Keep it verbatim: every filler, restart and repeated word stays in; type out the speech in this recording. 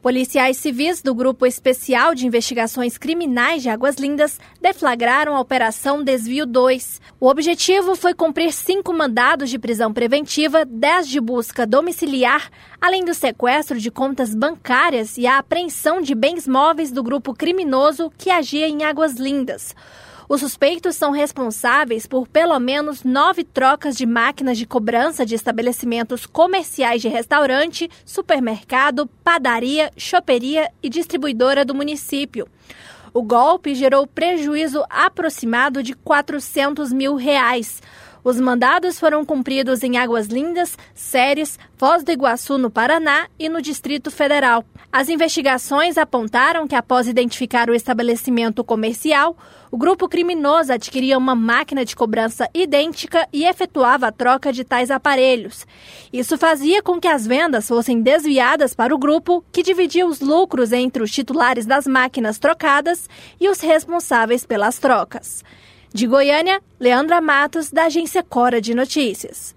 Policiais civis do Grupo Especial de Investigações Criminais de Águas Lindas deflagraram a Operação Desvio dois. O objetivo foi cumprir cinco mandados de prisão preventiva, dez de busca domiciliar, além do sequestro de contas bancárias e a apreensão de bens móveis do grupo criminoso que agia em Águas Lindas. Os suspeitos são responsáveis por pelo menos nove trocas de máquinas de cobrança de estabelecimentos comerciais de restaurante, supermercado, padaria, choperia e distribuidora do município. O golpe gerou prejuízo aproximado de quatrocentos mil reais. Os mandados foram cumpridos em Águas Lindas, Ceres, Foz do Iguaçu, no Paraná e no Distrito Federal. As investigações apontaram que, após identificar o estabelecimento comercial, o grupo criminoso adquiria uma máquina de cobrança idêntica e efetuava a troca de tais aparelhos. Isso fazia com que as vendas fossem desviadas para o grupo, que dividia os lucros entre os titulares das máquinas trocadas e os responsáveis pelas trocas. De Goiânia, Leandra Matos, da Agência Cora de Notícias.